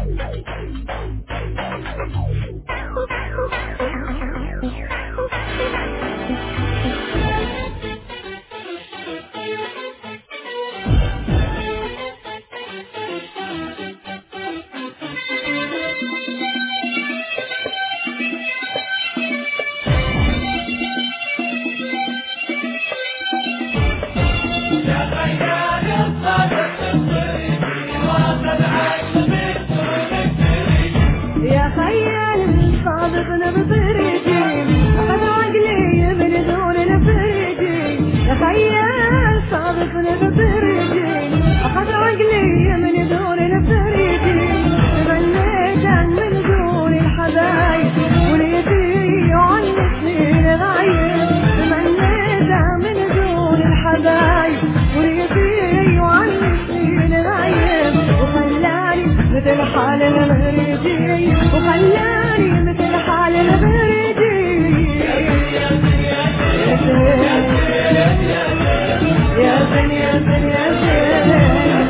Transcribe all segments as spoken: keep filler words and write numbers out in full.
صادقنا بطريقي أخذ عقلي من دون الفريقي يا خيال صادقنا بطريقي أخذ عقلي من دون الفريقي تمنيت من دون الحبايب وليتي وعنتني لغايب تمنيت من دون الحبايب وليتي وعنتني لغايب وخلاني مثل حال الغريبي وخلاني مثل حال الغريبي يا زين يا زين يا زين يا زين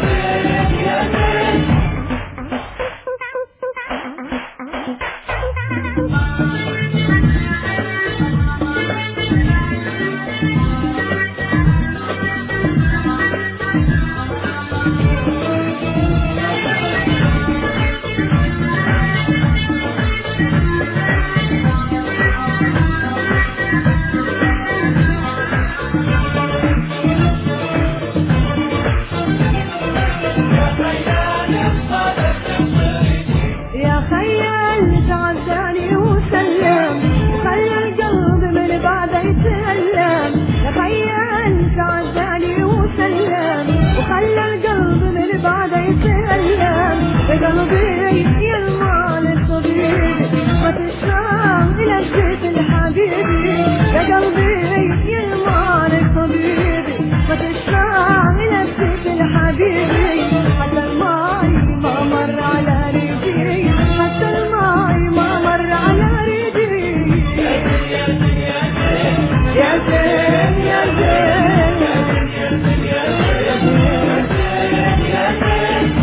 قلبي يا المال الطبيب ما تشرب إلى الزيت الحبيبي يا قلبي يا المال الطبيب ما تشرب إلى الزيت الحبيبي حتى الماي ما مر على ريدي حتى الماي ما مر على ريدي يا زين يا زين يا زين يا زين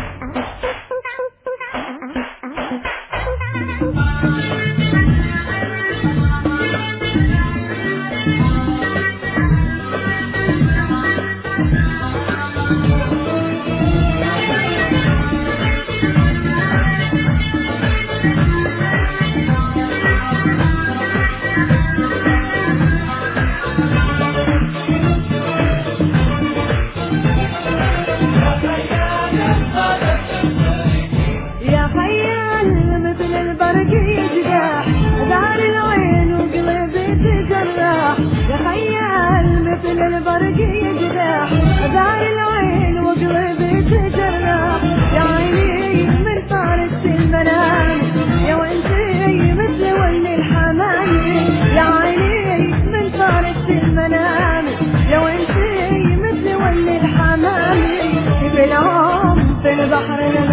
البرق يجرح دار العين وقلبي تجرح يا عيني من فارس المنام يا وانتي مثل ول الحمايل يا عيني من فارس المنام يا وانتي مثل ول الحمايل في العم في البحر